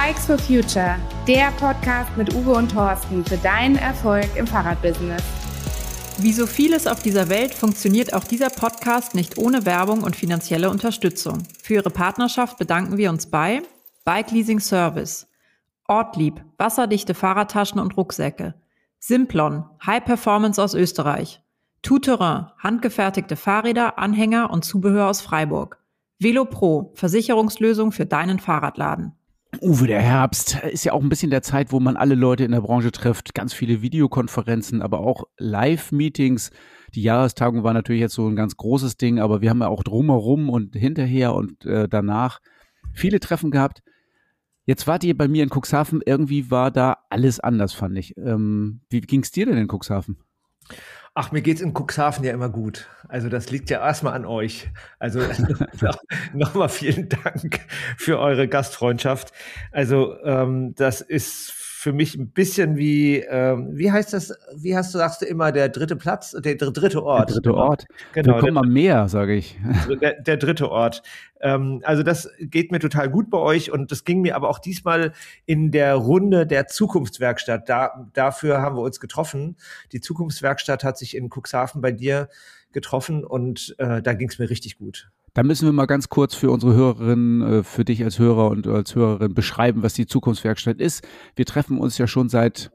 Bikes for Future, der Podcast mit Uwe und Thorsten für deinen Erfolg im Fahrradbusiness. Wie so vieles auf dieser Welt funktioniert auch dieser Podcast nicht ohne Werbung und finanzielle Unterstützung. Für Ihre Partnerschaft bedanken wir uns bei Bike Leasing Service, Ortlieb, wasserdichte Fahrradtaschen und Rucksäcke, Simplon, High Performance aus Österreich, Tout Terrain, handgefertigte Fahrräder, Anhänger und Zubehör aus Freiburg, VeloPro, Versicherungslösung für deinen Fahrradladen. Uwe, der Herbst ist ja auch ein bisschen der Zeit, wo man alle Leute in der Branche trifft. Ganz viele Videokonferenzen, aber auch Live-Meetings. Die Jahrestagung war natürlich jetzt so ein ganz großes Ding, aber wir haben ja auch drumherum und hinterher und danach viele Treffen gehabt. Jetzt wart ihr bei mir in Cuxhaven. Irgendwie war da alles anders, fand ich. Wie ging's dir denn in Cuxhaven? Ach, mir geht's in Cuxhaven ja immer gut. Also das liegt ja erstmal an euch. Also nochmal vielen Dank für eure Gastfreundschaft. Also das ist für mich ein bisschen wie heißt das, sagst du immer, der dritte Platz, der dritte Ort. Der dritte Ort. Genau. Willkommen am Meer, sage ich. Der dritte Ort. Also das geht mir total gut bei euch und das ging mir aber auch diesmal in der Runde der Zukunftswerkstatt. Dafür haben wir uns getroffen. Die Zukunftswerkstatt hat sich in Cuxhaven bei dir getroffen und da ging es mir richtig gut. Da müssen wir mal ganz kurz für unsere Hörerinnen, für dich als Hörer und als Hörerin beschreiben, was die Zukunftswerkstatt ist. Wir treffen uns ja schon seit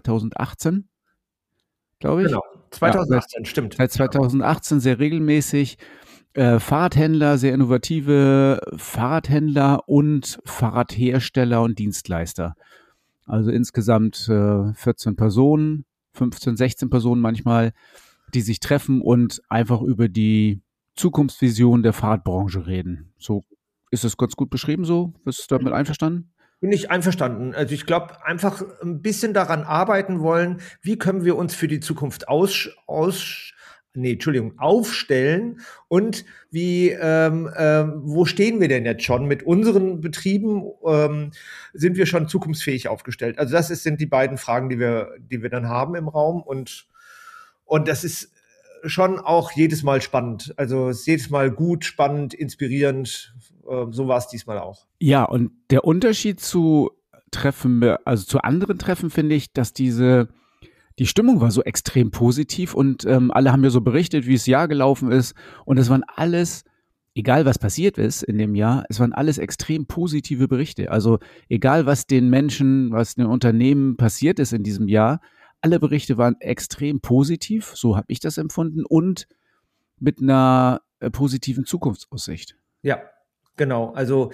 2018, glaube ich. Genau, 2018, ja, stimmt. Seit 2018 sehr regelmäßig. Fahrradhändler, sehr innovative Fahrradhändler und Fahrradhersteller und Dienstleister. Also insgesamt 14 Personen, 15, 16 Personen manchmal, die sich treffen und einfach über die Zukunftsvision der Fahrradbranche reden. So ist es ganz gut beschrieben so? Bist du damit einverstanden? Bin ich einverstanden. Also ich glaube, einfach ein bisschen daran arbeiten wollen, wie können wir uns für die Zukunft aufstellen und wie, wo stehen wir denn jetzt schon mit unseren Betrieben? Sind wir schon zukunftsfähig aufgestellt? Also das sind die beiden Fragen, die wir dann haben im Raum und das ist schon auch jedes Mal spannend. Also es ist jedes Mal gut, spannend, inspirierend. So war es diesmal auch. Ja, und der Unterschied zu Treffen, also zu anderen Treffen, finde ich, dass die Stimmung war so extrem positiv und alle haben mir so berichtet, wie das Jahr gelaufen ist. Und es waren alles, egal was passiert ist in dem Jahr, es waren alles extrem positive Berichte. Also egal was den Menschen, was den Unternehmen passiert ist in diesem Jahr, alle Berichte waren extrem positiv, so habe ich das empfunden, und mit einer positiven Zukunftsaussicht. Ja, genau. Also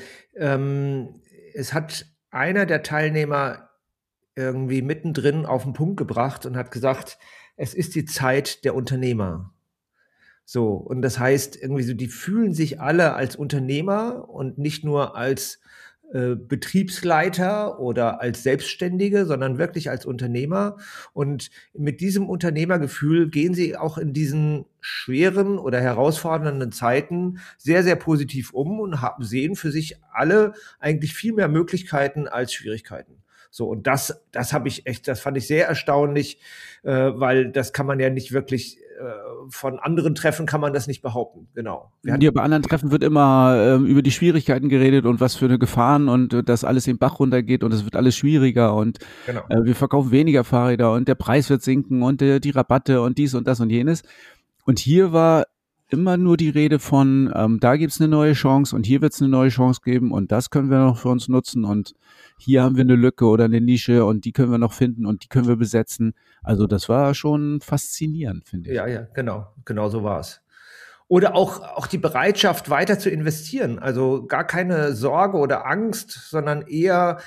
es hat einer der Teilnehmer irgendwie mittendrin auf den Punkt gebracht und hat gesagt, es ist die Zeit der Unternehmer. So, und das heißt irgendwie so, die fühlen sich alle als Unternehmer und nicht nur als Betriebsleiter oder als Selbstständige, sondern wirklich als Unternehmer. Und mit diesem Unternehmergefühl gehen sie auch in diesen schweren oder herausfordernden Zeiten sehr, sehr positiv um und sehen für sich alle eigentlich viel mehr Möglichkeiten als Schwierigkeiten. So, und das fand ich sehr erstaunlich, weil das kann man ja nicht wirklich von anderen Treffen kann man das nicht behaupten, genau. Ja, bei anderen Treffen wird immer über die Schwierigkeiten geredet und was für eine Gefahren und dass alles den Bach runtergeht und es wird alles schwieriger und genau. Wir verkaufen weniger Fahrräder und der Preis wird sinken und die Rabatte und dies und das und jenes. Und hier war immer nur die Rede von, da gibt's eine neue Chance und hier wird's eine neue Chance geben und das können wir noch für uns nutzen und hier haben wir eine Lücke oder eine Nische und die können wir noch finden und die können wir besetzen. Also das war schon faszinierend, finde ich. Ja, genau so war es. Oder auch die Bereitschaft, weiter zu investieren. Also gar keine Sorge oder Angst, sondern eher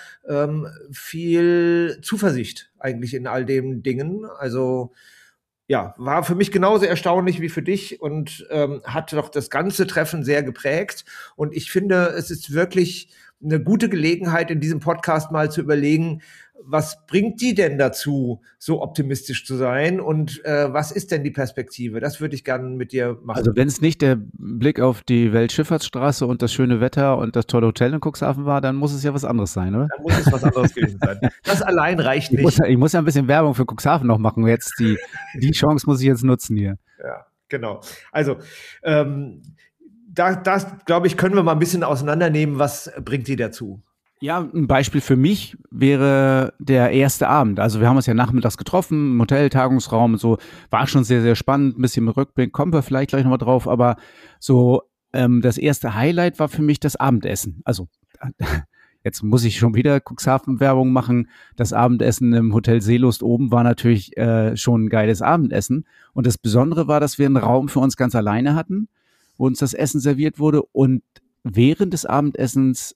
viel Zuversicht eigentlich in all den Dingen. Also ja, war für mich genauso erstaunlich wie für dich und hat doch das ganze Treffen sehr geprägt. Und ich finde, es ist wirklich eine gute Gelegenheit, in diesem Podcast mal zu überlegen, was bringt die denn dazu, so optimistisch zu sein und was ist denn die Perspektive? Das würde ich gerne mit dir machen. Also wenn es nicht der Blick auf die Weltschifffahrtsstraße und das schöne Wetter und das tolle Hotel in Cuxhaven war, dann muss es ja was anderes sein, oder? Dann muss es was anderes gewesen sein. Das allein reicht nicht. Ich muss ja ein bisschen Werbung für Cuxhaven noch machen. Jetzt die Chance muss ich jetzt nutzen hier. Ja, genau. Also das glaube ich, können wir mal ein bisschen auseinandernehmen. Was bringt die dazu? Ja, ein Beispiel für mich wäre der erste Abend. Also wir haben uns ja nachmittags getroffen, im Hotel, Tagungsraum und so. War schon sehr, sehr spannend. Ein bisschen im Rückblick kommen wir vielleicht gleich nochmal drauf. Aber so das erste Highlight war für mich das Abendessen. Also jetzt muss ich schon wieder Cuxhaven-Werbung machen. Das Abendessen im Hotel Seelust oben war natürlich schon ein geiles Abendessen. Und das Besondere war, dass wir einen Raum für uns ganz alleine hatten, wo uns das Essen serviert wurde. Und während des Abendessens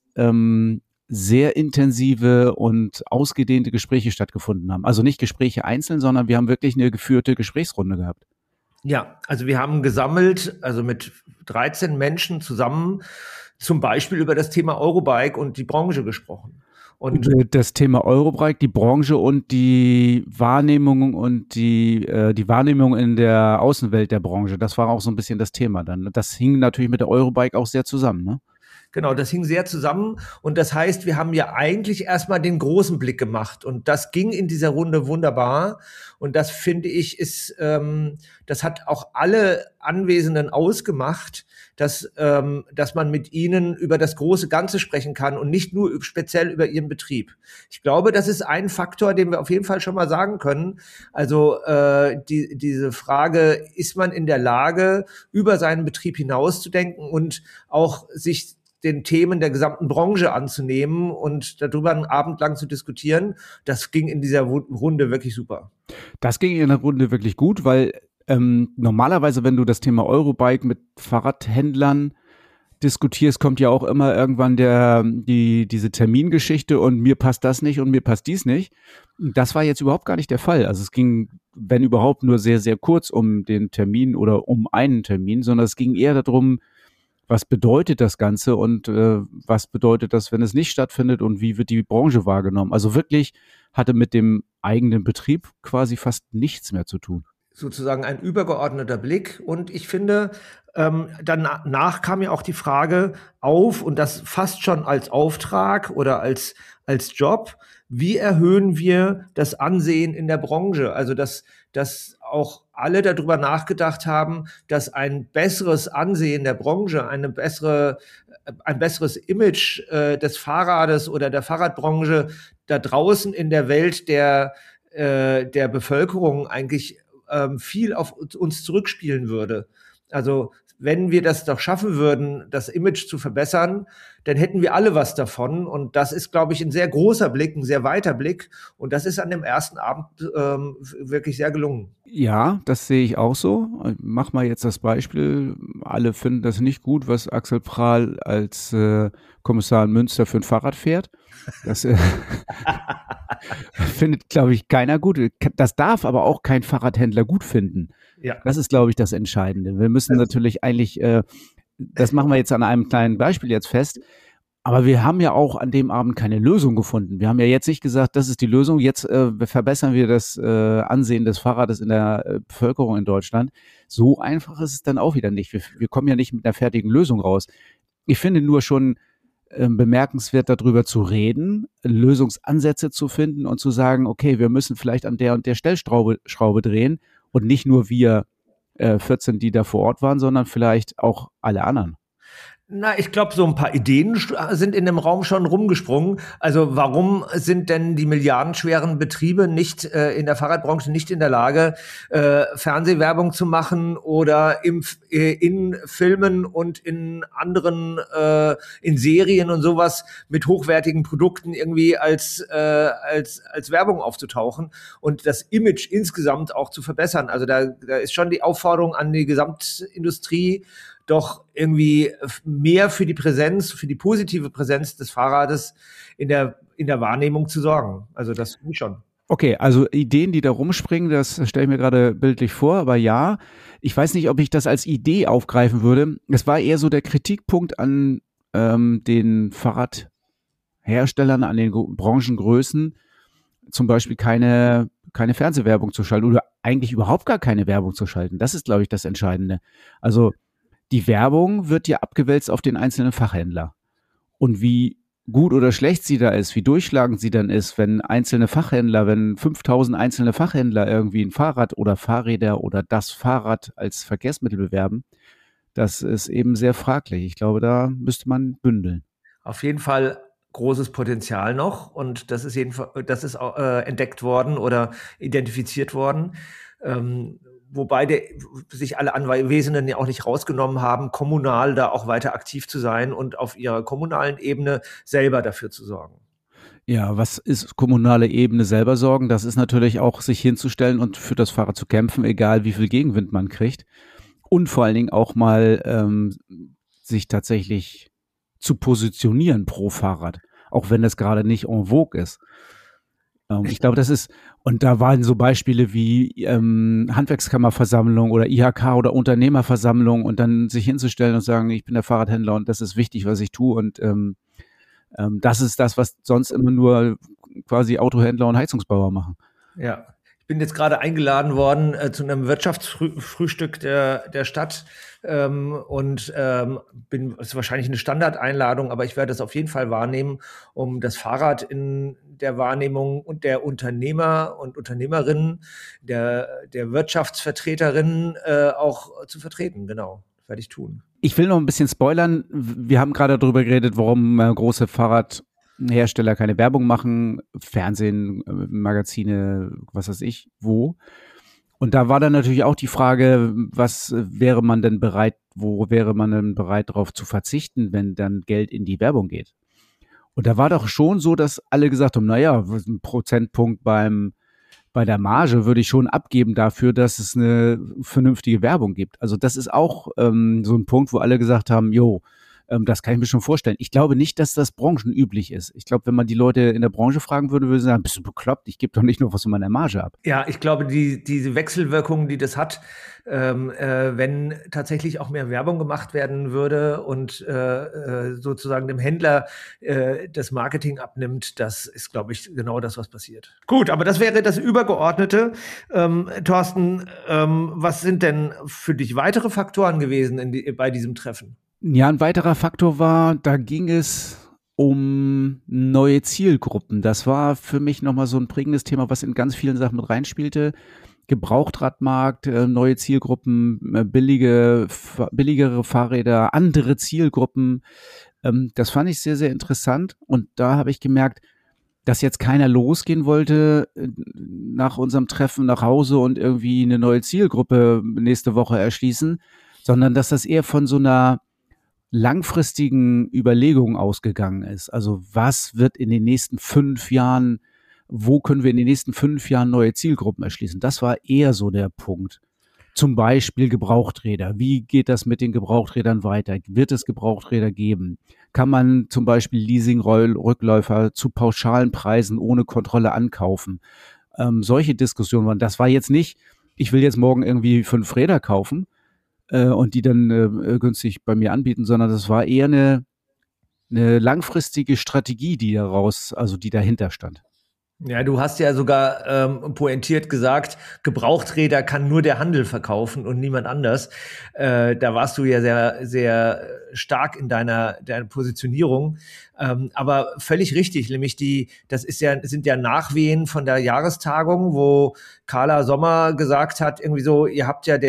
sehr intensive und ausgedehnte Gespräche stattgefunden haben. Also nicht Gespräche einzeln, sondern wir haben wirklich eine geführte Gesprächsrunde gehabt. Ja, also wir haben gesammelt, also mit 13 Menschen zusammen, zum Beispiel über das Thema Eurobike und die Branche gesprochen. Und über das Thema Eurobike, die Branche und die Wahrnehmung und die Wahrnehmung in der Außenwelt der Branche, das war auch so ein bisschen das Thema dann. Das hing natürlich mit der Eurobike auch sehr zusammen, ne? Genau, das hing sehr zusammen und das heißt, wir haben ja eigentlich erstmal den großen Blick gemacht und das ging in dieser Runde wunderbar und das finde ich das hat auch alle Anwesenden ausgemacht, dass man mit ihnen über das große Ganze sprechen kann und nicht nur speziell über ihren Betrieb. Ich glaube, das ist ein Faktor, den wir auf jeden Fall schon mal sagen können. Also diese Frage, ist man in der Lage, über seinen Betrieb hinauszudenken und auch sich den Themen der gesamten Branche anzunehmen und darüber einen Abend lang zu diskutieren. Das ging in dieser Runde wirklich super. Das ging in der Runde wirklich gut, weil normalerweise, wenn du das Thema Eurobike mit Fahrradhändlern diskutierst, kommt ja auch immer irgendwann diese Termingeschichte und mir passt das nicht und mir passt dies nicht. Das war jetzt überhaupt gar nicht der Fall. Also es ging, wenn überhaupt, nur sehr, sehr kurz um den Termin oder um einen Termin, sondern es ging eher darum, was bedeutet das Ganze und was bedeutet das, wenn es nicht stattfindet und wie wird die Branche wahrgenommen? Also wirklich hatte mit dem eigenen Betrieb quasi fast nichts mehr zu tun. Sozusagen ein übergeordneter Blick. Und ich finde, danach kam ja auch die Frage auf, und das fast schon als Auftrag oder als Job, wie erhöhen wir das Ansehen in der Branche? Also, dass auch alle darüber nachgedacht haben, dass ein besseres Ansehen der Branche, ein besseres Image des Fahrrades oder der Fahrradbranche da draußen in der Welt der Bevölkerung eigentlich viel auf uns zurückspielen würde. Also wenn wir das doch schaffen würden, das Image zu verbessern, dann hätten wir alle was davon. Und das ist, glaube ich, ein sehr großer Blick, ein sehr weiter Blick. Und das ist an dem ersten Abend wirklich sehr gelungen. Ja, das sehe ich auch so. Mach mal jetzt das Beispiel. Alle finden das nicht gut, was Axel Prahl als Kommissar in Münster für ein Fahrrad fährt. Das findet, glaube ich, keiner gut. Das darf aber auch kein Fahrradhändler gut finden. Ja. Das ist, glaube ich, das Entscheidende. Wir müssen natürlich eigentlich, das machen wir jetzt an einem kleinen Beispiel jetzt fest, aber wir haben ja auch an dem Abend keine Lösung gefunden. Wir haben ja jetzt nicht gesagt, das ist die Lösung, jetzt verbessern wir das Ansehen des Fahrrades in der Bevölkerung in Deutschland. So einfach ist es dann auch wieder nicht. Wir kommen ja nicht mit einer fertigen Lösung raus. Ich finde nur schon bemerkenswert, darüber zu reden, Lösungsansätze zu finden und zu sagen, okay, wir müssen vielleicht an der und der Stellschraube drehen und nicht nur wir 14, die da vor Ort waren, sondern vielleicht auch alle anderen. Na, ich glaube, so ein paar Ideen sind in dem Raum schon rumgesprungen. Also warum sind denn die milliardenschweren Betriebe nicht in der Fahrradbranche nicht in der Lage, Fernsehwerbung zu machen oder in Filmen und in anderen, in Serien und sowas mit hochwertigen Produkten irgendwie als Werbung aufzutauchen und das Image insgesamt auch zu verbessern. Also da ist schon die Aufforderung an die Gesamtindustrie, doch irgendwie mehr für die Präsenz, für die positive Präsenz des Fahrrades in der Wahrnehmung zu sorgen. Also das finde ich schon. Okay, also Ideen, die da rumspringen, das stelle ich mir gerade bildlich vor, aber ja, ich weiß nicht, ob ich das als Idee aufgreifen würde. Es war eher so der Kritikpunkt an den Fahrradherstellern, an den Branchengrößen, zum Beispiel keine Fernsehwerbung zu schalten oder eigentlich überhaupt gar keine Werbung zu schalten. Das ist, glaube ich, das Entscheidende. Also die Werbung wird ja abgewälzt auf den einzelnen Fachhändler. Und wie gut oder schlecht sie da ist, wie durchschlagend sie dann ist, wenn 5000 einzelne Fachhändler irgendwie ein Fahrrad oder Fahrräder oder das Fahrrad als Verkehrsmittel bewerben, das ist eben sehr fraglich. Ich glaube, da müsste man bündeln. Auf jeden Fall großes Potenzial noch und das ist entdeckt worden oder identifiziert worden. Wobei sich alle Anwesenden ja auch nicht rausgenommen haben, kommunal da auch weiter aktiv zu sein und auf ihrer kommunalen Ebene selber dafür zu sorgen. Ja, was ist kommunale Ebene selber sorgen? Das ist natürlich auch, sich hinzustellen und für das Fahrrad zu kämpfen, egal wie viel Gegenwind man kriegt. Und vor allen Dingen auch mal sich tatsächlich zu positionieren pro Fahrrad, auch wenn das gerade nicht en vogue ist. Ich glaube, das ist, und da waren so Beispiele wie Handwerkskammerversammlung oder IHK oder Unternehmerversammlung und dann sich hinzustellen und sagen, ich bin der Fahrradhändler und das ist wichtig, was ich tue und das ist das, was sonst immer nur quasi Autohändler und Heizungsbauer machen. Ja, ich bin jetzt gerade eingeladen worden zu einem Wirtschaftsfrühstück der Stadt ist wahrscheinlich eine Standardeinladung, aber ich werde es auf jeden Fall wahrnehmen, um das Fahrrad in der Wahrnehmung und der Unternehmer und Unternehmerinnen, der Wirtschaftsvertreterinnen auch zu vertreten. Genau, das werde ich tun. Ich will noch ein bisschen spoilern. Wir haben gerade darüber geredet, warum große Fahrradhersteller keine Werbung machen, Fernsehen, Magazine, was weiß ich, wo. Und da war dann natürlich auch die Frage, wo wäre man denn bereit darauf zu verzichten, wenn dann Geld in die Werbung geht? Und da war doch schon so, dass alle gesagt haben, naja, ein Prozentpunkt bei der Marge würde ich schon abgeben dafür, dass es eine vernünftige Werbung gibt. Also das ist auch so ein Punkt, wo alle gesagt haben, das kann ich mir schon vorstellen. Ich glaube nicht, dass das branchenüblich ist. Ich glaube, wenn man die Leute in der Branche fragen würde, würde sie sagen, bist du bekloppt? Ich gebe doch nicht nur was von meiner Marge ab. Ja, ich glaube, diese Wechselwirkungen, die das hat, wenn tatsächlich auch mehr Werbung gemacht werden würde und sozusagen dem Händler das Marketing abnimmt, das ist, glaube ich, genau das, was passiert. Gut, aber das wäre das Übergeordnete. Thorsten, was sind denn für dich weitere Faktoren gewesen bei diesem Treffen? Ja, ein weiterer Faktor war, da ging es um neue Zielgruppen. Das war für mich nochmal so ein prägendes Thema, was in ganz vielen Sachen mit reinspielte. Gebrauchtradmarkt, neue Zielgruppen, billigere Fahrräder, andere Zielgruppen. Das fand ich sehr, sehr interessant. Und da habe ich gemerkt, dass jetzt keiner losgehen wollte nach unserem Treffen nach Hause und irgendwie eine neue Zielgruppe nächste Woche erschließen, sondern dass das eher von so einer langfristigen Überlegungen ausgegangen ist. Also was wird in den nächsten 5 Jahren, wo können wir in den nächsten 5 Jahren neue Zielgruppen erschließen? Das war eher so der Punkt. Zum Beispiel Gebrauchträder. Wie geht das mit den Gebrauchträdern weiter? Wird es Gebrauchträder geben? Kann man zum Beispiel Leasing-Rückläufer zu pauschalen Preisen ohne Kontrolle ankaufen? Solche Diskussionen waren. Das war jetzt nicht, ich will jetzt morgen irgendwie 5 Räder kaufen, und die dann günstig bei mir anbieten, sondern das war eher eine langfristige Strategie, die dahinter stand. Ja, du hast ja sogar pointiert gesagt, Gebrauchträder kann nur der Handel verkaufen und niemand anders. Da warst du ja sehr, sehr stark in deiner Positionierung. Aber völlig richtig, nämlich sind ja Nachwehen von der Jahrestagung, wo Carla Sommer gesagt hat, irgendwie so, ihr habt ja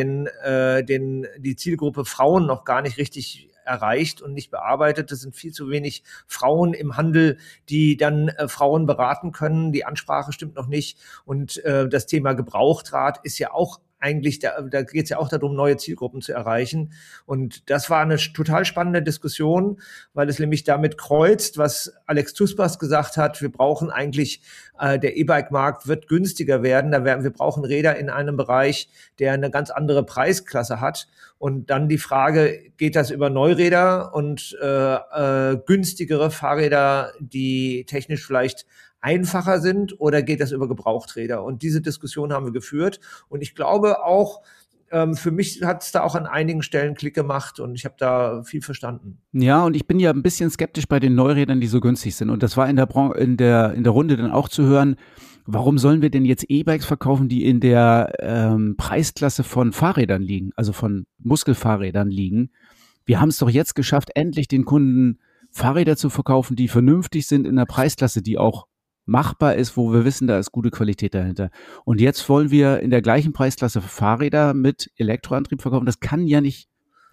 die Zielgruppe Frauen noch gar nicht richtig erreicht und nicht bearbeitet. Es sind viel zu wenig Frauen im Handel, die dann Frauen beraten können. Die Ansprache stimmt noch nicht. Und das Thema Gebrauchtrad ist ja auch eigentlich, da geht es ja auch darum, neue Zielgruppen zu erreichen. Und das war eine total spannende Diskussion, weil es nämlich damit kreuzt, was Alex Tuspas gesagt hat. Wir brauchen eigentlich, der E-Bike-Markt wird günstiger werden. Wir brauchen Räder in einem Bereich, der eine ganz andere Preisklasse hat. Und dann die Frage, geht das über Neuräder und günstigere Fahrräder, die technisch vielleicht einfacher sind, oder geht das über Gebrauchträder? Und diese Diskussion haben wir geführt. Und ich glaube auch, für mich hat es da auch an einigen Stellen Klick gemacht und ich habe da viel verstanden. Ja, und ich bin ja ein bisschen skeptisch bei den Neurädern, die so günstig sind. Und das war in der Runde dann auch zu hören, warum sollen wir denn jetzt E-Bikes verkaufen, die in der Preisklasse von Fahrrädern liegen, also von Muskelfahrrädern liegen? Wir haben es doch jetzt geschafft, endlich den Kunden Fahrräder zu verkaufen, die vernünftig sind in der Preisklasse, die auch machbar ist, wo wir wissen, da ist gute Qualität dahinter. Und jetzt wollen wir in der gleichen Preisklasse Fahrräder mit Elektroantrieb verkaufen. Das kann ja nicht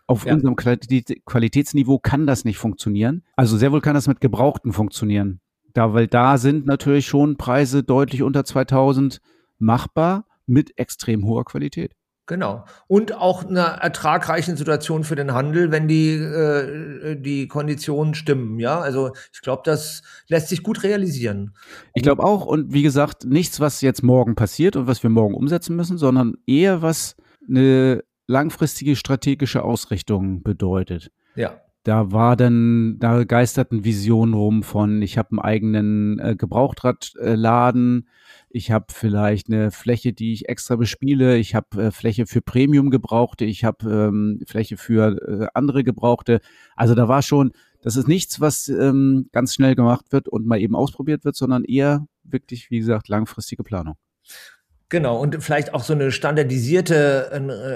auf unserem Qualitätsniveau kann das nicht funktionieren. Also sehr wohl kann das mit Gebrauchten funktionieren. Weil da sind natürlich schon Preise deutlich unter 2000 machbar mit extrem hoher Qualität. Genau. Und auch eine ertragreiche Situation für den Handel, wenn die Konditionen stimmen. Ja, also ich glaube, das lässt sich gut realisieren. Ich glaube auch. Und wie gesagt, nichts, was jetzt morgen passiert und was wir morgen umsetzen müssen, sondern eher was eine langfristige strategische Ausrichtung bedeutet. Ja. Da geisterten Visionen rum von, ich habe einen eigenen Gebrauchtradladen, ich habe vielleicht eine Fläche, die ich extra bespiele, ich habe Fläche für Premium-Gebrauchte, ich habe Fläche für andere Gebrauchte. Also da war schon, das ist nichts, was ganz schnell gemacht wird und mal eben ausprobiert wird, sondern eher wirklich, wie gesagt, langfristige Planung. Genau, und vielleicht auch so ein standardisierter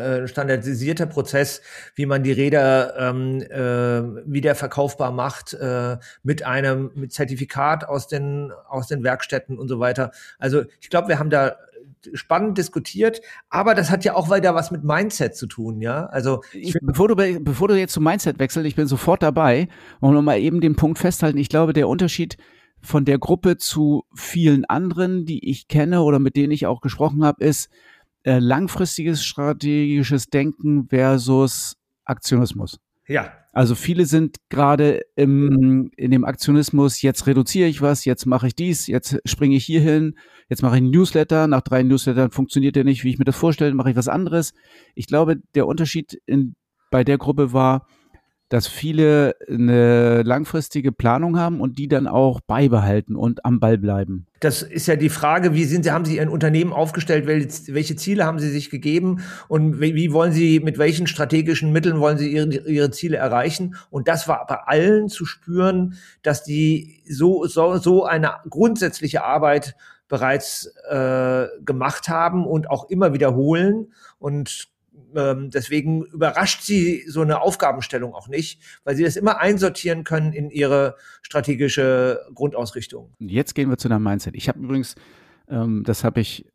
Prozess, wie man die Räder wieder verkaufbar macht, mit Zertifikat aus den Werkstätten und so weiter. Also ich glaube, wir haben da spannend diskutiert, aber das hat ja auch weiter was mit Mindset zu tun, ja. Also bevor du jetzt zum Mindset wechselst, ich bin sofort dabei und mal eben den Punkt festhalten. Ich glaube, der Unterschied von der Gruppe zu vielen anderen, die ich kenne oder mit denen ich auch gesprochen habe, ist langfristiges strategisches Denken versus Aktionismus. Ja. Also viele sind gerade in dem Aktionismus, jetzt reduziere ich was, jetzt mache ich dies, jetzt springe ich hier hin, jetzt mache ich einen Newsletter, nach 3 Newslettern funktioniert der nicht, wie ich mir das vorstelle, mache ich was anderes. Ich glaube, der Unterschied bei der Gruppe war, dass viele eine langfristige Planung haben und die dann auch beibehalten und am Ball bleiben. Das ist ja die Frage, haben Sie Ihr Unternehmen aufgestellt, welche Ziele haben Sie sich gegeben und wie wollen Sie, mit welchen strategischen Mitteln wollen Sie Ihre Ziele erreichen? Und das war bei allen zu spüren, dass die so eine grundsätzliche Arbeit bereits gemacht haben und auch immer wiederholen, und deswegen überrascht sie so eine Aufgabenstellung auch nicht, weil sie das immer einsortieren können in ihre strategische Grundausrichtung. Jetzt gehen wir zu deinem Mindset. Ich habe übrigens, das habe ich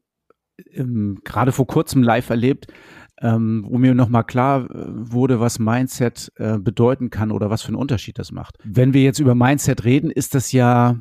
gerade vor kurzem live erlebt, wo mir nochmal klar wurde, was Mindset bedeuten kann oder was für einen Unterschied das macht. Wenn wir jetzt über Mindset reden, ist das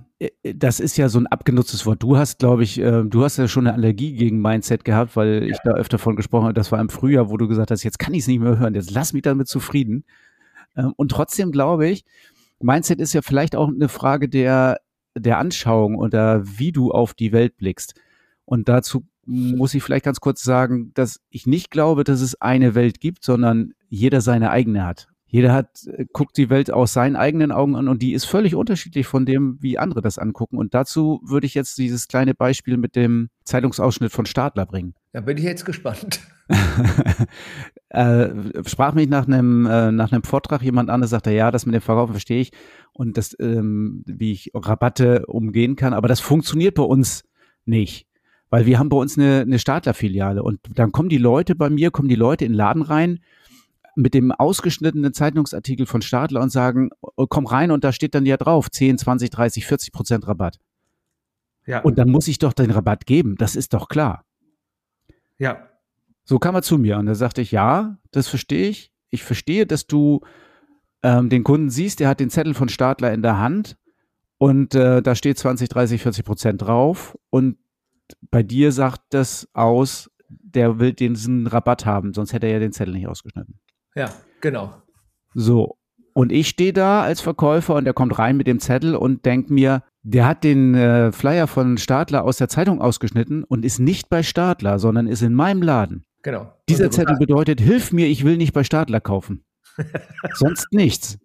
ist ja so ein abgenutztes Wort. Du hast, glaube ich, du hast ja schon eine Allergie gegen Mindset gehabt, weil ich da öfter von gesprochen habe. Das war im Frühjahr, wo du gesagt hast, jetzt kann ich es nicht mehr hören, jetzt lass mich damit zufrieden. Und trotzdem glaube ich, Mindset ist ja vielleicht auch eine Frage der Anschauung oder wie du auf die Welt blickst. Und dazu muss ich vielleicht ganz kurz sagen, dass ich nicht glaube, dass es eine Welt gibt, sondern jeder seine eigene hat. Jeder guckt die Welt aus seinen eigenen Augen an und die ist völlig unterschiedlich von dem, wie andere das angucken. Und dazu würde ich jetzt dieses kleine Beispiel mit dem Zeitungsausschnitt von Stadler bringen. Da bin ich jetzt gespannt. Sprach mich nach einem Vortrag jemand an, der sagte, ja, das mit dem Verkaufen verstehe ich und das, wie ich Rabatte umgehen kann, aber das funktioniert bei uns nicht. Weil wir haben bei uns eine Stadler-Filiale und dann kommen die Leute in den Laden rein mit dem ausgeschnittenen Zeitungsartikel von Stadler und sagen, komm rein und da steht dann ja drauf, 10, 20, 30, 40% Rabatt. Ja. Und dann muss ich doch den Rabatt geben, das ist doch klar. Ja. So kam er zu mir und da sagte ich, ja, das verstehe ich. Ich verstehe, dass du den Kunden siehst, der hat den Zettel von Stadler in der Hand und da steht 20, 30, 40% drauf und bei dir sagt das aus, der will diesen Rabatt haben, sonst hätte er ja den Zettel nicht ausgeschnitten. Ja, genau. So, und ich stehe da als Verkäufer und der kommt rein mit dem Zettel und denkt mir, der hat den Flyer von Stadler aus der Zeitung ausgeschnitten und ist nicht bei Stadler, sondern ist in meinem Laden. Genau. Dieser Zettel bedeutet, hilf mir, ich will nicht bei Stadler kaufen. Sonst nichts.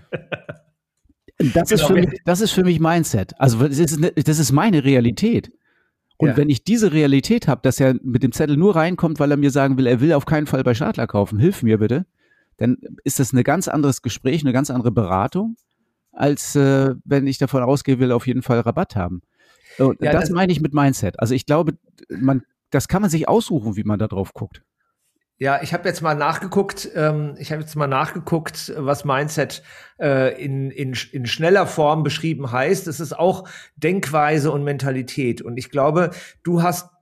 Das ist für mich Mindset. Also das ist meine Realität. Und wenn ich diese Realität habe, dass er mit dem Zettel nur reinkommt, weil er mir sagen will, er will auf keinen Fall bei Stadler kaufen, hilf mir bitte, dann ist das ein ganz anderes Gespräch, eine ganz andere Beratung, als wenn ich davon ausgehe, will auf jeden Fall Rabatt haben. Und das meine ich mit Mindset. Also ich glaube, das kann man sich aussuchen, wie man da drauf guckt. Ja, ich habe jetzt mal nachgeguckt, was Mindset in schneller Form beschrieben heißt. Das ist auch Denkweise und Mentalität. Und ich glaube, du hast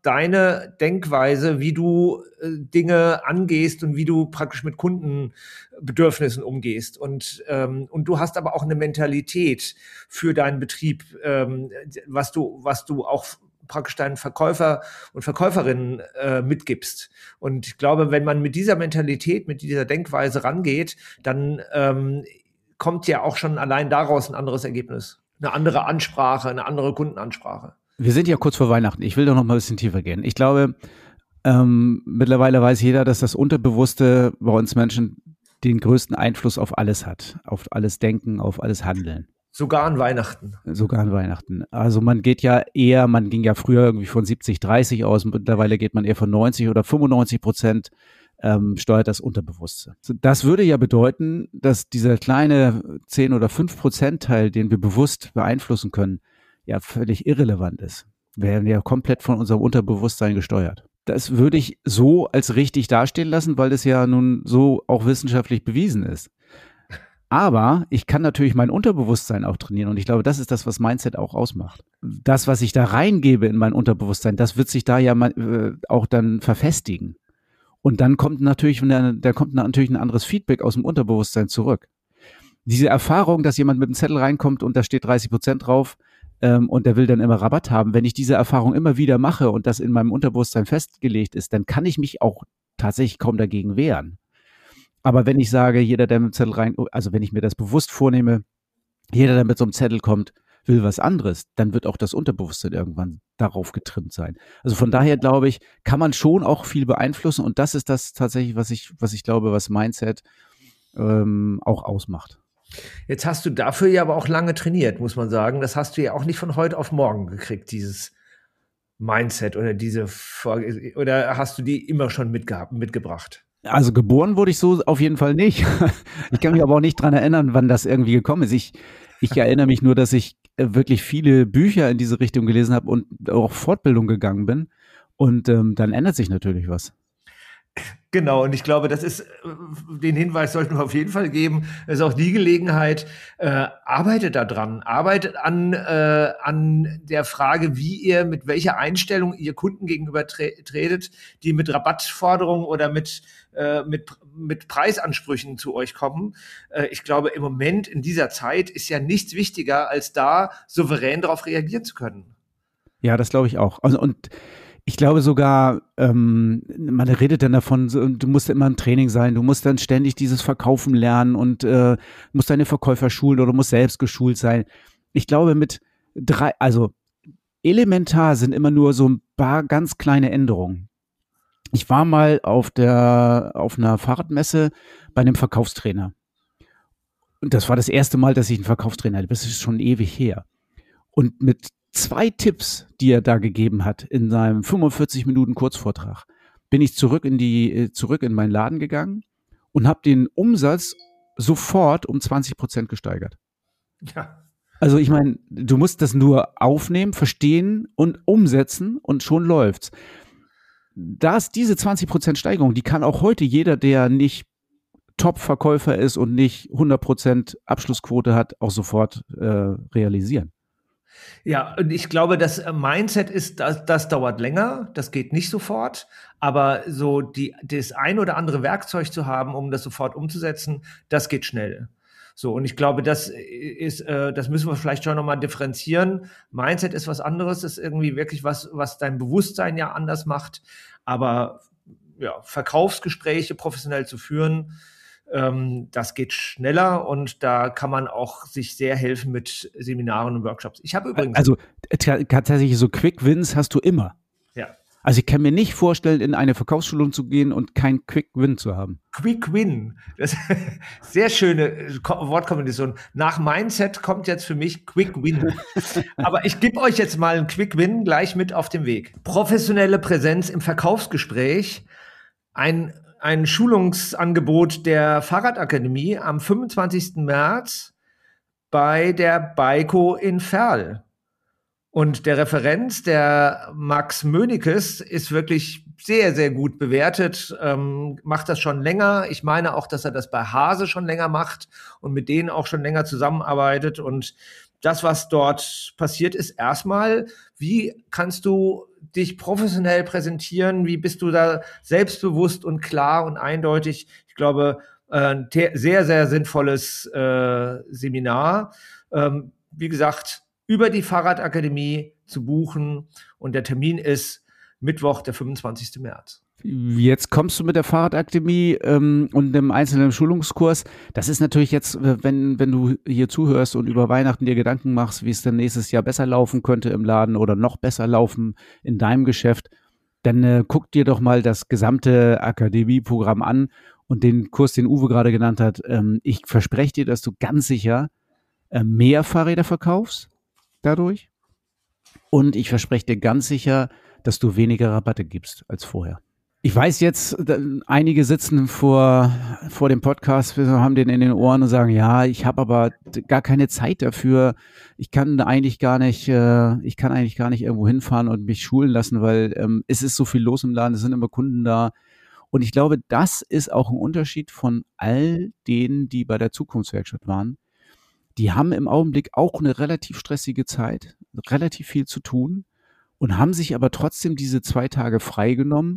deine Denkweise, wie du Dinge angehst und wie du praktisch mit Kundenbedürfnissen umgehst. Und du hast aber auch eine Mentalität für deinen Betrieb, was du auch praktisch deinen Verkäufer und Verkäuferinnen mitgibst. Und ich glaube, wenn man mit dieser Mentalität, mit dieser Denkweise rangeht, dann kommt ja auch schon allein daraus ein anderes Ergebnis. Eine andere Ansprache, eine andere Kundenansprache. Wir sind ja kurz vor Weihnachten. Ich will doch noch mal ein bisschen tiefer gehen. Ich glaube, mittlerweile weiß jeder, dass das Unterbewusste bei uns Menschen den größten Einfluss auf alles hat. Auf alles Denken, auf alles Handeln. Sogar an Weihnachten. Sogar an Weihnachten. Also man ging ja früher irgendwie von 70-30 aus. Mittlerweile geht man eher von 90 oder 95% steuert das Unterbewusste. Das würde ja bedeuten, dass dieser kleine 10 oder 5% Teil, den wir bewusst beeinflussen können, ja völlig irrelevant ist. Wir werden ja komplett von unserem Unterbewusstsein gesteuert. Das würde ich so als richtig dastehen lassen, weil das ja nun so auch wissenschaftlich bewiesen ist. Aber ich kann natürlich mein Unterbewusstsein auch trainieren und ich glaube, das ist das, was Mindset auch ausmacht. Das, was ich da reingebe in mein Unterbewusstsein, das wird sich da ja auch dann verfestigen. Und dann kommt natürlich ein anderes Feedback aus dem Unterbewusstsein zurück. Diese Erfahrung, dass jemand mit einem Zettel reinkommt und da steht 30% drauf und der will dann immer Rabatt haben, wenn ich diese Erfahrung immer wieder mache und das in meinem Unterbewusstsein festgelegt ist, dann kann ich mich auch tatsächlich kaum dagegen wehren. Aber wenn ich sage, jeder, der mit dem Zettel also wenn ich mir das bewusst vornehme, jeder, der mit so einem Zettel kommt, will was anderes, dann wird auch das Unterbewusstsein irgendwann darauf getrimmt sein. Also von daher glaube ich, kann man schon auch viel beeinflussen und das ist das tatsächlich, was ich glaube, was Mindset auch ausmacht. Jetzt hast du dafür ja aber auch lange trainiert, muss man sagen. Das hast du ja auch nicht von heute auf morgen gekriegt, dieses Mindset oder hast du die immer schon mitgebracht? Also geboren wurde ich so auf jeden Fall nicht. Ich kann mich aber auch nicht dran erinnern, wann das irgendwie gekommen ist. Ich erinnere mich nur, dass ich wirklich viele Bücher in diese Richtung gelesen habe und auch Fortbildung gegangen bin. Und dann ändert sich natürlich was. Genau, und ich glaube, den Hinweis sollten wir auf jeden Fall geben, das ist auch die Gelegenheit, arbeitet da dran, arbeitet an der Frage, mit welcher Einstellung ihr Kunden gegenüber tretet, die mit Rabattforderungen oder mit Preisansprüchen zu euch kommen. Ich glaube, im Moment in dieser Zeit ist ja nichts wichtiger, als da souverän darauf reagieren zu können. Ja, das glaube ich auch. Also, und ich glaube sogar, man redet dann davon, du musst immer im Training sein, du musst dann ständig dieses Verkaufen lernen und musst deine Verkäufer schulen oder musst selbst geschult sein. Ich glaube also elementar sind immer nur so ein paar ganz kleine Änderungen. Ich war mal auf einer Fahrradmesse bei einem Verkaufstrainer. Und das war das erste Mal, dass ich einen Verkaufstrainer hatte. Das ist schon ewig her. Und mit 2 Tipps, die er da gegeben hat in seinem 45 Minuten Kurzvortrag, bin ich zurück in meinen Laden gegangen und habe den Umsatz sofort um 20% gesteigert. Ja. Also ich meine, du musst das nur aufnehmen, verstehen und umsetzen und schon läuft's. Diese 20% Steigerung, die kann auch heute jeder, der nicht Top-Verkäufer ist und nicht 100% Abschlussquote hat, auch sofort realisieren. Ja, und ich glaube, das Mindset das dauert länger, das geht nicht sofort, aber so das ein oder andere Werkzeug zu haben, um das sofort umzusetzen, das geht schnell. So, und ich glaube, das müssen wir vielleicht schon nochmal differenzieren. Mindset ist was anderes, das ist irgendwie wirklich was dein Bewusstsein ja anders macht, aber ja, Verkaufsgespräche professionell zu führen, das geht schneller und da kann man auch sich sehr helfen mit Seminaren und Workshops. Ich habe übrigens... Also tatsächlich so Quick Wins hast du immer. Ja. Also ich kann mir nicht vorstellen, in eine Verkaufsschulung zu gehen und kein Quick Win zu haben. Quick Win. Das sehr schöne Wortkombination. Nach Mindset kommt jetzt für mich Quick Win. Aber ich gebe euch jetzt mal einen Quick Win gleich mit auf den Weg. Professionelle Präsenz im Verkaufsgespräch. Ein Schulungsangebot der Fahrradakademie am 25. März bei der BAIKO in Verl. Und der Referent, der Max Mönikes, ist wirklich sehr, sehr gut bewertet, macht das schon länger. Ich meine auch, dass er das bei Hase schon länger macht und mit denen auch schon länger zusammenarbeitet. Und das, was dort passiert ist, erstmal, wie kannst du dich professionell präsentieren? Wie bist du da selbstbewusst und klar und eindeutig? Ich glaube, ein sehr, sehr sinnvolles Seminar. Wie gesagt, über die Fahrradakademie zu buchen und der Termin ist Mittwoch, der 25. März. Jetzt kommst du mit der Fahrradakademie und einem einzelnen Schulungskurs. Das ist natürlich jetzt, wenn du hier zuhörst und über Weihnachten dir Gedanken machst, wie es dann nächstes Jahr besser laufen könnte im Laden oder noch besser laufen in deinem Geschäft, dann guck dir doch mal das gesamte Akademieprogramm an und den Kurs, den Uwe gerade genannt hat. Ich verspreche dir, dass du ganz sicher mehr Fahrräder verkaufst dadurch. Und ich verspreche dir ganz sicher, dass du weniger Rabatte gibst als vorher. Ich weiß jetzt, einige sitzen vor dem Podcast, wir haben den in den Ohren und sagen, ja, ich habe aber gar keine Zeit dafür. Ich kann eigentlich gar nicht irgendwo hinfahren und mich schulen lassen, weil es ist so viel los im Laden, es sind immer Kunden da. Und ich glaube, das ist auch ein Unterschied von all denen, die bei der Zukunftswerkstatt waren. Die haben im Augenblick auch eine relativ stressige Zeit, relativ viel zu tun und haben sich aber trotzdem diese 2 Tage freigenommen,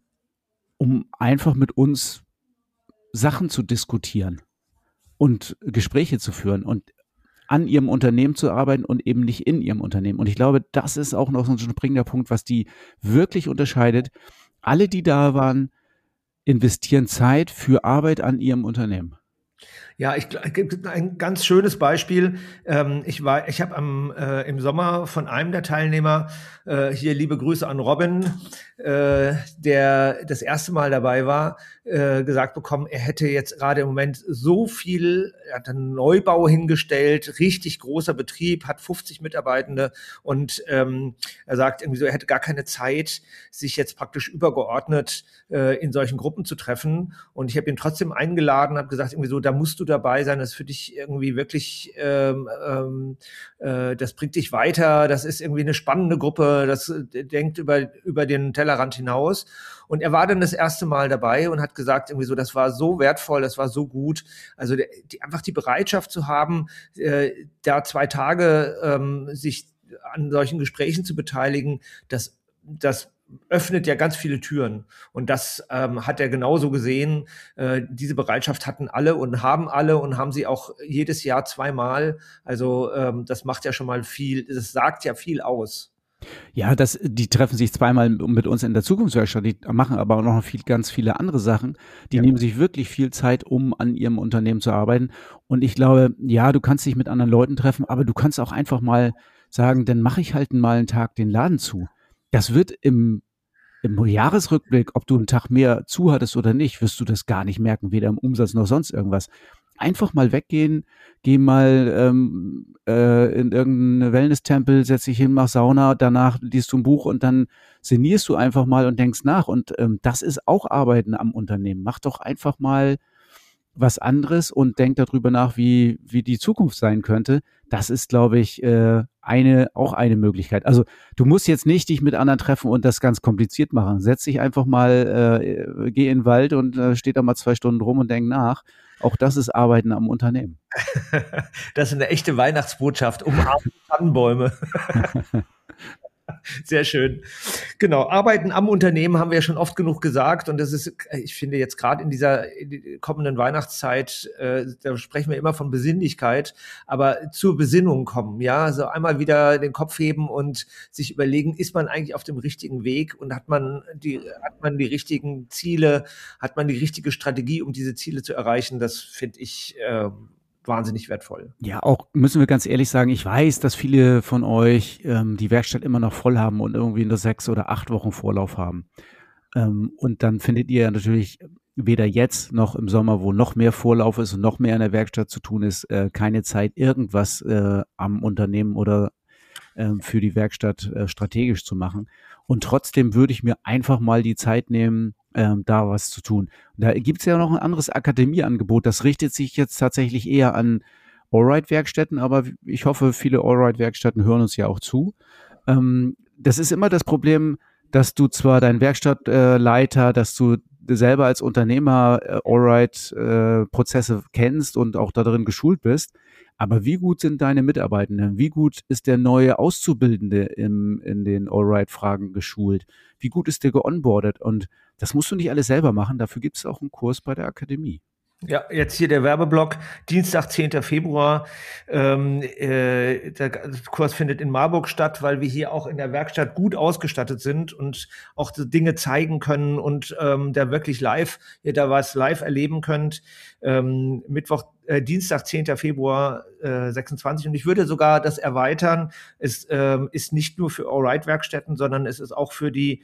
um einfach mit uns Sachen zu diskutieren und Gespräche zu führen und an ihrem Unternehmen zu arbeiten und eben nicht in ihrem Unternehmen. Und ich glaube, das ist auch noch so ein springender Punkt, was die wirklich unterscheidet. Alle, die da waren, investieren Zeit für Arbeit an ihrem Unternehmen. Ja, es gibt ein ganz schönes Beispiel. Ich habe im Sommer von einem der Teilnehmer, hier liebe Grüße an Robin, der das erste Mal dabei war, gesagt bekommen, er hätte jetzt gerade im Moment so viel, er hat einen Neubau hingestellt, richtig großer Betrieb, hat 50 Mitarbeitende und er sagt irgendwie so, er hätte gar keine Zeit, sich jetzt praktisch übergeordnet in solchen Gruppen zu treffen. Und ich habe ihn trotzdem eingeladen, habe gesagt, irgendwie so, da musst du dabei sein, das ist für dich irgendwie wirklich, das bringt dich weiter, das ist irgendwie eine spannende Gruppe, das denkt über den Tellerrand hinaus. Und er war dann das erste Mal dabei und hat gesagt, irgendwie so, das war so wertvoll, das war so gut. Also einfach die Bereitschaft zu haben, da 2 Tage sich an solchen Gesprächen zu beteiligen, das öffnet ja ganz viele Türen. Und das hat er genauso gesehen. Diese Bereitschaft hatten alle und haben sie auch jedes Jahr 2-mal. Also das macht ja schon mal viel, das sagt ja viel aus. Ja, die treffen sich 2-mal mit uns in der Zukunftswerkstatt, die machen aber auch noch ganz viele andere Sachen. Die nehmen sich wirklich viel Zeit, um an ihrem Unternehmen zu arbeiten. Und ich glaube, ja, du kannst dich mit anderen Leuten treffen, aber du kannst auch einfach mal sagen, dann mache ich halt mal einen Tag den Laden zu. Das wird im Jahresrückblick, ob du einen Tag mehr zu hattest oder nicht, wirst du das gar nicht merken, weder im Umsatz noch sonst irgendwas. Einfach mal weggehen, geh mal in irgendeinen Wellness-Tempel, setz dich hin, mach Sauna, danach liest du ein Buch und dann sinnierst du einfach mal und denkst nach. Und das ist auch Arbeiten am Unternehmen. Mach doch einfach mal was anderes und denk darüber nach, wie die Zukunft sein könnte. Das ist, glaube ich, auch eine Möglichkeit. Also du musst jetzt nicht dich mit anderen treffen und das ganz kompliziert machen. Setz dich einfach mal, geh in den Wald und steh da mal 2 Stunden rum und denk nach. Auch das ist Arbeiten am Unternehmen. Das ist eine echte Weihnachtsbotschaft. Umarmen Tannenbäume. Sehr schön. Genau, Arbeiten am Unternehmen haben wir ja schon oft genug gesagt und das ist, ich finde jetzt gerade in dieser kommenden Weihnachtszeit, da sprechen wir immer von Besinnlichkeit, aber zur Besinnung kommen, ja, so einmal wieder den Kopf heben und sich überlegen, ist man eigentlich auf dem richtigen Weg und hat man die richtigen Ziele, hat man die richtige Strategie, um diese Ziele zu erreichen, das finde ich wahnsinnig wertvoll. Ja, auch müssen wir ganz ehrlich sagen, ich weiß, dass viele von euch die Werkstatt immer noch voll haben und irgendwie nur 6 oder 8 Wochen Vorlauf haben. Und dann findet ihr natürlich weder jetzt noch im Sommer, wo noch mehr Vorlauf ist und noch mehr in der Werkstatt zu tun ist, keine Zeit, irgendwas am Unternehmen oder für die Werkstatt strategisch zu machen. Und trotzdem würde ich mir einfach mal die Zeit nehmen, da was zu tun. Da gibt's ja noch ein anderes Akademieangebot. Das richtet sich jetzt tatsächlich eher an Allride-Werkstätten, aber ich hoffe, viele Allride-Werkstätten hören uns ja auch zu. Das ist immer das Problem, dass du zwar deinen Werkstattleiter, dass du selber als Unternehmer Allride-Prozesse kennst und auch darin geschult bist. Aber wie gut sind deine Mitarbeitenden? Wie gut ist der neue Auszubildende in den Allride-Fragen geschult? Wie gut ist der geonboardet? Und das musst du nicht alles selber machen. Dafür gibt es auch einen Kurs bei der Akademie. Ja, jetzt hier der Werbeblock, Dienstag, 10. Februar. Der Kurs findet in Marburg statt, weil wir hier auch in der Werkstatt gut ausgestattet sind und auch Dinge zeigen können und da wirklich ihr da was live erleben könnt. Dienstag, 10. Februar 26. Und ich würde sogar das erweitern. Es ist nicht nur für Allride-Werkstätten, sondern es ist auch für die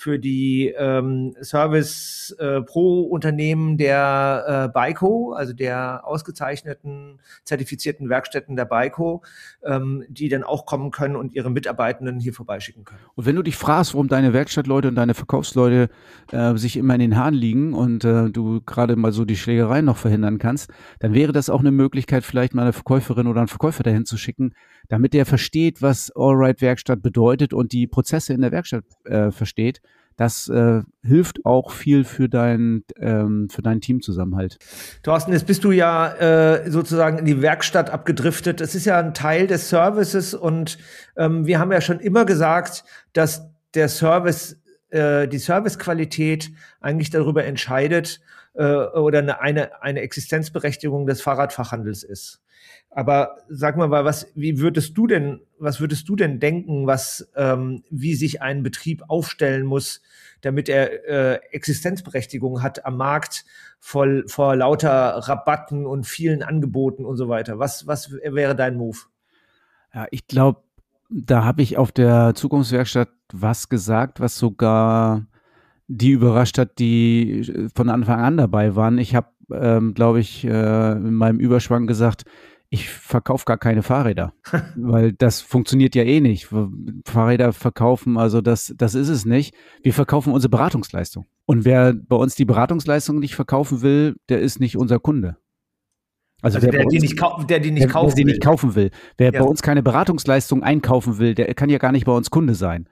Service Pro-Unternehmen der BICO, also der ausgezeichneten, zertifizierten Werkstätten der BICO, die dann auch kommen können und ihre Mitarbeitenden hier vorbeischicken können. Und wenn du dich fragst, warum deine Werkstattleute und deine Verkaufsleute sich immer in den Haaren liegen und du gerade mal so die Schlägereien noch verhindern kannst, dann wäre das auch eine Möglichkeit, vielleicht mal eine Verkäuferin oder einen Verkäufer dahin zu schicken, damit der versteht, was Allride-Werkstatt bedeutet und die Prozesse in der Werkstatt versteht. Das hilft auch viel für deinen Teamzusammenhalt. Thorsten, jetzt bist du ja sozusagen in die Werkstatt abgedriftet. Es ist ja ein Teil des Services und wir haben ja schon immer gesagt, dass der Service, die Servicequalität eigentlich darüber entscheidet oder eine Existenzberechtigung des Fahrradfachhandels ist. Aber sag mal, was würdest du denn denken, wie sich ein Betrieb aufstellen muss, damit er Existenzberechtigung hat am Markt vor lauter Rabatten und vielen Angeboten und so weiter? Was wäre dein Move? Ja, ich glaube, da habe ich auf der Zukunftswerkstatt was gesagt, was sogar die überrascht hat, die von Anfang an dabei waren. Ich habe, glaube ich, in meinem Überschwang gesagt, ich verkaufe gar keine Fahrräder, weil das funktioniert ja eh nicht. Fahrräder verkaufen, also das ist es nicht. Wir verkaufen unsere Beratungsleistung. Und wer bei uns die Beratungsleistung nicht verkaufen will, der ist nicht unser Kunde. Also der die nicht kaufen will. Wer bei uns keine Beratungsleistung einkaufen will, der kann ja gar nicht bei uns Kunde sein.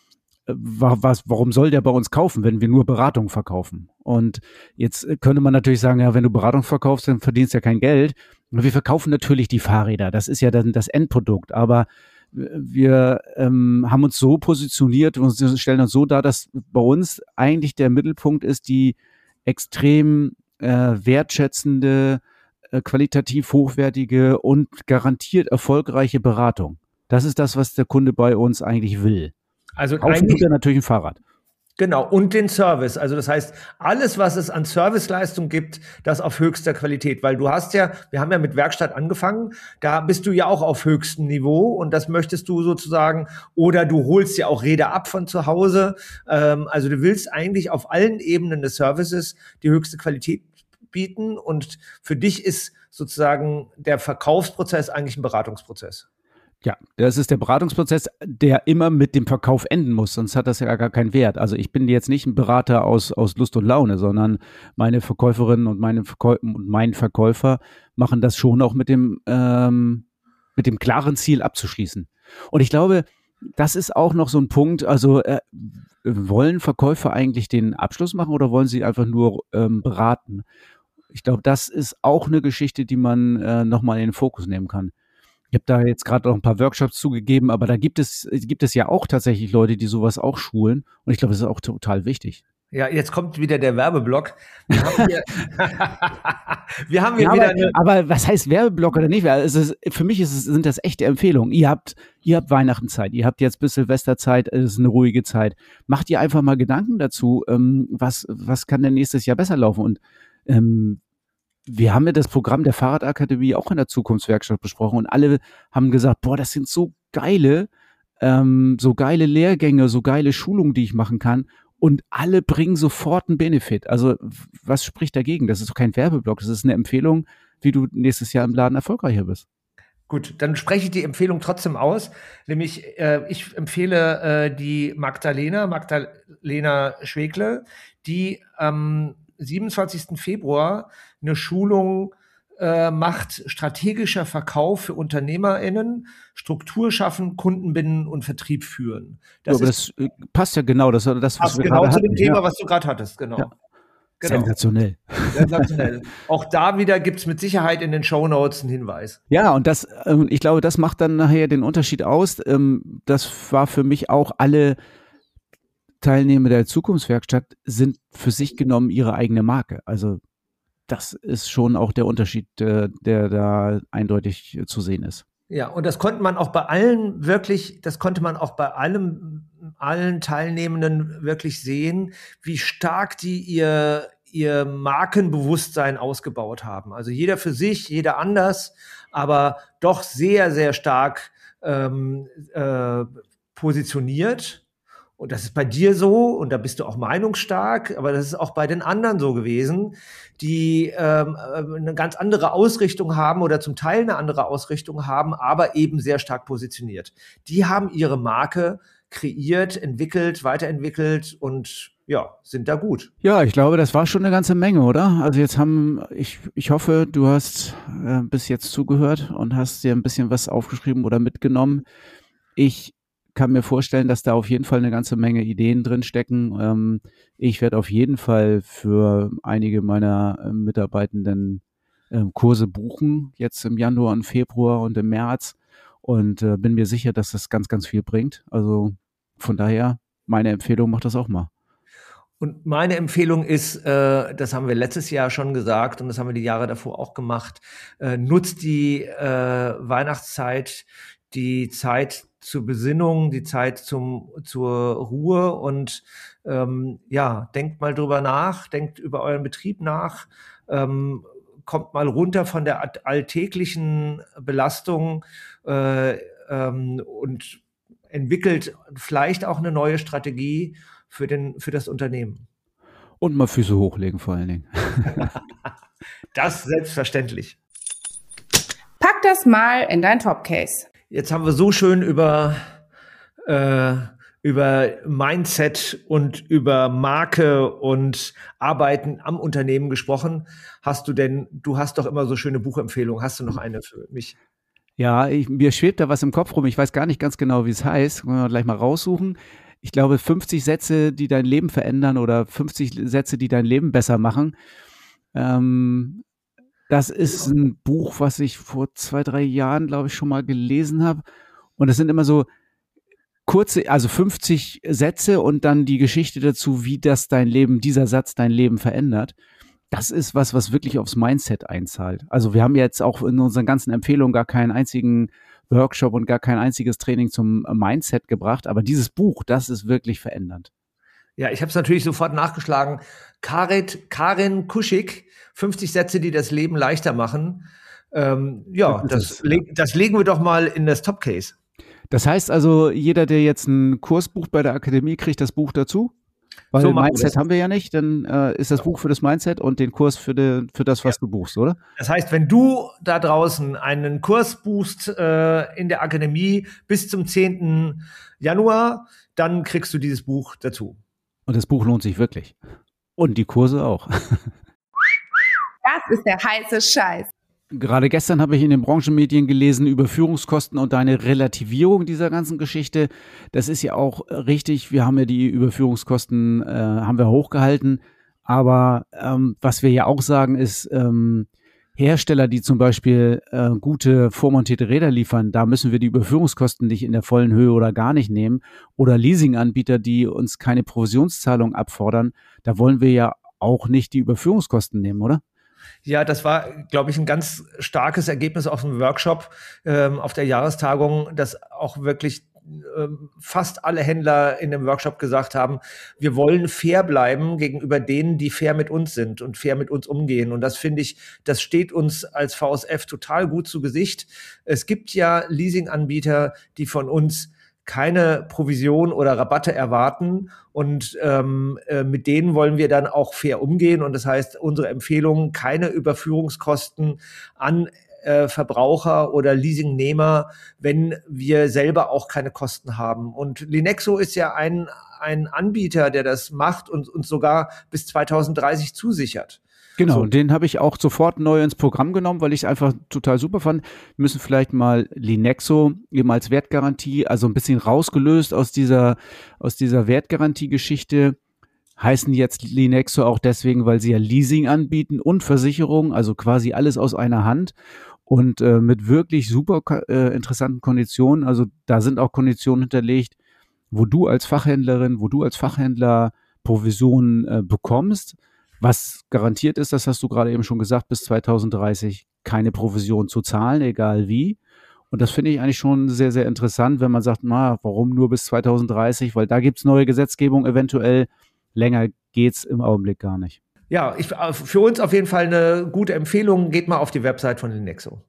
Warum soll der bei uns kaufen, wenn wir nur Beratung verkaufen? Und jetzt könnte man natürlich sagen, ja, wenn du Beratung verkaufst, dann verdienst du ja kein Geld. Und wir verkaufen natürlich die Fahrräder, das ist ja dann das Endprodukt, aber wir haben uns so positioniert und stellen uns so dar, dass bei uns eigentlich der Mittelpunkt ist die extrem wertschätzende, qualitativ hochwertige und garantiert erfolgreiche Beratung. Das ist das, was der Kunde bei uns eigentlich will. Also kaufen tut er natürlich ein Fahrrad. Genau, und den Service. Also das heißt, alles, was es an Serviceleistung gibt, das auf höchster Qualität. Weil wir haben ja mit Werkstatt angefangen, da bist du ja auch auf höchstem Niveau und das möchtest du sozusagen, oder du holst ja auch Räder ab von zu Hause. Also du willst eigentlich auf allen Ebenen des Services die höchste Qualität bieten und für dich ist sozusagen der Verkaufsprozess eigentlich ein Beratungsprozess. Ja, das ist der Beratungsprozess, der immer mit dem Verkauf enden muss, sonst hat das ja gar keinen Wert. Also ich bin jetzt nicht ein Berater aus Lust und Laune, sondern meine Verkäuferinnen und mein Verkäufer machen das schon auch mit dem klaren Ziel abzuschließen. Und ich glaube, das ist auch noch so ein Punkt, also wollen Verkäufer eigentlich den Abschluss machen oder wollen sie einfach nur beraten? Ich glaube, das ist auch eine Geschichte, die man nochmal in den Fokus nehmen kann. Ich habe da jetzt gerade noch ein paar Workshops zugegeben, aber da gibt es ja auch tatsächlich Leute, die sowas auch schulen. Und ich glaube, das ist auch total wichtig. Ja, jetzt kommt wieder der Werbeblock. Wir haben hier aber was heißt Werbeblock oder nicht? Für mich sind das echte Empfehlungen. Ihr habt Weihnachtenzeit, ihr habt jetzt bis Silvesterzeit, es ist eine ruhige Zeit. Macht ihr einfach mal Gedanken dazu, was kann denn nächstes Jahr besser laufen? Und wir haben ja das Programm der Fahrradakademie auch in der Zukunftswerkstatt besprochen und alle haben gesagt, boah, das sind so geile Lehrgänge, so geile Schulungen, die ich machen kann und alle bringen sofort einen Benefit. Also was spricht dagegen? Das ist doch kein Werbeblock, das ist eine Empfehlung, wie du nächstes Jahr im Laden erfolgreicher bist. Gut, dann spreche ich die Empfehlung trotzdem aus. Nämlich, ich empfehle die Magdalena Schwekle, die am 27. Februar eine Schulung macht, strategischer Verkauf für UnternehmerInnen, Struktur schaffen, Kunden binden und Vertrieb führen. Das passt ja genau, das was wir genau gerade zu dem hatten, Thema, was du gerade hattest, genau. Ja. Genau. Sensationell. Sensationell. Auch da wieder gibt es mit Sicherheit in den Shownotes einen Hinweis. Ja, und ich glaube, das macht dann nachher den Unterschied aus. Das war für mich auch, alle Teilnehmer der Zukunftswerkstatt sind für sich genommen ihre eigene Marke. Also das ist schon auch der Unterschied, der da eindeutig zu sehen ist. Ja, und das konnte man auch bei allen Teilnehmenden wirklich sehen, wie stark die ihr Markenbewusstsein ausgebaut haben. Also jeder für sich, jeder anders, aber doch sehr, sehr stark positioniert. Und das ist bei dir so, und da bist du auch meinungsstark, aber das ist auch bei den anderen so gewesen, die eine ganz andere Ausrichtung haben oder zum Teil eine andere Ausrichtung haben, aber eben sehr stark positioniert. Die haben ihre Marke kreiert, entwickelt, weiterentwickelt und ja, sind da gut. Ja, ich glaube, das war schon eine ganze Menge, oder? Also ich hoffe, du hast bis jetzt zugehört und hast dir ein bisschen was aufgeschrieben oder mitgenommen. Ich kann mir vorstellen, dass da auf jeden Fall eine ganze Menge Ideen drin stecken. Ich werde auf jeden Fall für einige meiner Mitarbeitenden Kurse buchen, jetzt im Januar und Februar und im März, und bin mir sicher, dass das ganz, ganz viel bringt. Also von daher, meine Empfehlung, macht das auch mal. Und meine Empfehlung ist, das haben wir letztes Jahr schon gesagt und das haben wir die Jahre davor auch gemacht, nutzt die Weihnachtszeit, die Zeit zur Besinnung, die Zeit zur Ruhe und denkt mal drüber nach, denkt über euren Betrieb nach, kommt mal runter von der alltäglichen Belastung und entwickelt vielleicht auch eine neue Strategie für das Unternehmen. Und mal Füße hochlegen vor allen Dingen. Das selbstverständlich. Pack das mal in dein Top-Case. Jetzt haben wir so schön über Mindset und über Marke und Arbeiten am Unternehmen gesprochen. Du hast doch immer so schöne Buchempfehlungen. Hast du noch eine für mich? Ja, mir schwebt da was im Kopf rum. Ich weiß gar nicht ganz genau, wie es heißt. Wollen wir gleich mal raussuchen. Ich glaube, 50 Sätze, die dein Leben verändern oder 50 Sätze, die dein Leben besser machen. Das ist ein Buch, was ich vor 2-3 Jahren, glaube ich, schon mal gelesen habe. Und das sind immer so kurze, also 50 Sätze und dann die Geschichte dazu, wie dieser Satz dein Leben verändert. Das ist was wirklich aufs Mindset einzahlt. Also wir haben jetzt auch in unseren ganzen Empfehlungen gar keinen einzigen Workshop und gar kein einziges Training zum Mindset gebracht. Aber dieses Buch, das ist wirklich verändernd. Ja, ich habe es natürlich sofort nachgeschlagen. Karin Kuschig, 50 Sätze, die das Leben leichter machen. Das legen wir doch mal in das Top-Case. Das heißt also, jeder, der jetzt einen Kurs bucht bei der Akademie, kriegt das Buch dazu? Weil so Mindset haben wir ja nicht, dann ist das Buch für das Mindset und den Kurs für das, was du buchst, oder? Das heißt, wenn du da draußen einen Kurs buchst in der Akademie bis zum 10. Januar, dann kriegst du dieses Buch dazu. Und das Buch lohnt sich wirklich. Und die Kurse auch. Das ist der heiße Scheiß. Gerade gestern habe ich in den Branchenmedien gelesen über Führungskosten und deine Relativierung dieser ganzen Geschichte. Das ist ja auch richtig. Wir haben ja die Überführungskosten haben wir hochgehalten. Aber was wir ja auch sagen ist, Hersteller, die zum Beispiel gute vormontierte Räder liefern, da müssen wir die Überführungskosten nicht in der vollen Höhe oder gar nicht nehmen. Oder Leasinganbieter, die uns keine Provisionszahlung abfordern, da wollen wir ja auch nicht die Überführungskosten nehmen, oder? Ja, das war, glaube ich, ein ganz starkes Ergebnis auf dem Workshop, auf der Jahrestagung, dass auch wirklich fast alle Händler in dem Workshop gesagt haben, wir wollen fair bleiben gegenüber denen, die fair mit uns sind und fair mit uns umgehen. Und das finde ich, das steht uns als VSF total gut zu Gesicht. Es gibt ja Leasinganbieter, die von uns keine Provision oder Rabatte erwarten und mit denen wollen wir dann auch fair umgehen und das heißt, unsere Empfehlung, keine Überführungskosten an Verbraucher oder Leasingnehmer, wenn wir selber auch keine Kosten haben. Und Linexo ist ja ein Anbieter, der das macht und uns sogar bis 2030 zusichert. Genau, So. und den habe ich auch sofort neu ins Programm genommen, weil ich es einfach total super fand. Wir müssen vielleicht mal Linexo eben als Wertgarantie, also ein bisschen rausgelöst aus dieser Wertgarantie-Geschichte, heißen jetzt Linexo auch deswegen, weil sie ja Leasing anbieten und Versicherung, also quasi alles aus einer Hand und mit wirklich super interessanten Konditionen. Also da sind auch Konditionen hinterlegt, wo du als Fachhändlerin, wo du als Fachhändler Provisionen bekommst. Was garantiert ist, das hast du gerade eben schon gesagt, bis 2030 keine Provision zu zahlen, egal wie. Und das finde ich eigentlich schon sehr, sehr interessant, wenn man sagt, warum nur bis 2030? Weil da gibt es neue Gesetzgebung eventuell. Länger geht's im Augenblick gar nicht. Ja, für uns auf jeden Fall eine gute Empfehlung. Geht mal auf die Website von Linexo.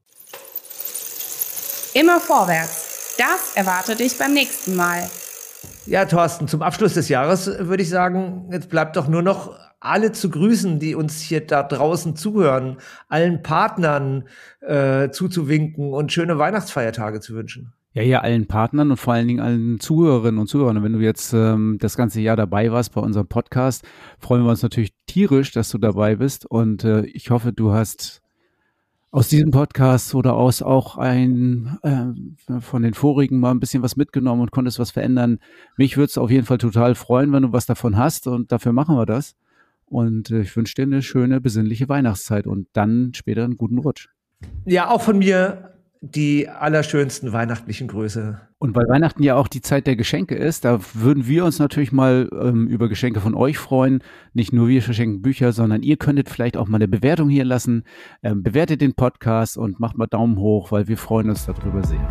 Immer vorwärts. Das erwartet dich beim nächsten Mal. Ja, Thorsten, zum Abschluss des Jahres würde ich sagen, jetzt bleibt doch nur noch alle zu grüßen, die uns hier da draußen zuhören, allen Partnern zuzuwinken und schöne Weihnachtsfeiertage zu wünschen. Ja, allen Partnern und vor allen Dingen allen Zuhörerinnen und Zuhörern. Und wenn du jetzt das ganze Jahr dabei warst bei unserem Podcast, freuen wir uns natürlich tierisch, dass du dabei bist. Und ich hoffe, du hast aus diesem Podcast oder aus auch von den vorigen mal ein bisschen was mitgenommen und konntest was verändern. Mich würde es auf jeden Fall total freuen, wenn du was davon hast, und dafür machen wir das. Und ich wünsche dir eine schöne, besinnliche Weihnachtszeit und dann später einen guten Rutsch. Ja, auch von mir die allerschönsten weihnachtlichen Grüße. Und weil Weihnachten ja auch die Zeit der Geschenke ist, da würden wir uns natürlich mal über Geschenke von euch freuen. Nicht nur wir verschenken Bücher, sondern ihr könntet vielleicht auch mal eine Bewertung hier lassen. Bewertet den Podcast und macht mal Daumen hoch, weil wir freuen uns darüber sehr.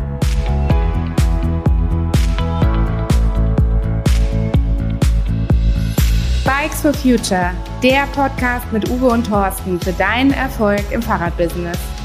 Bikes for Future, der Podcast mit Uwe und Thorsten für deinen Erfolg im Fahrradbusiness.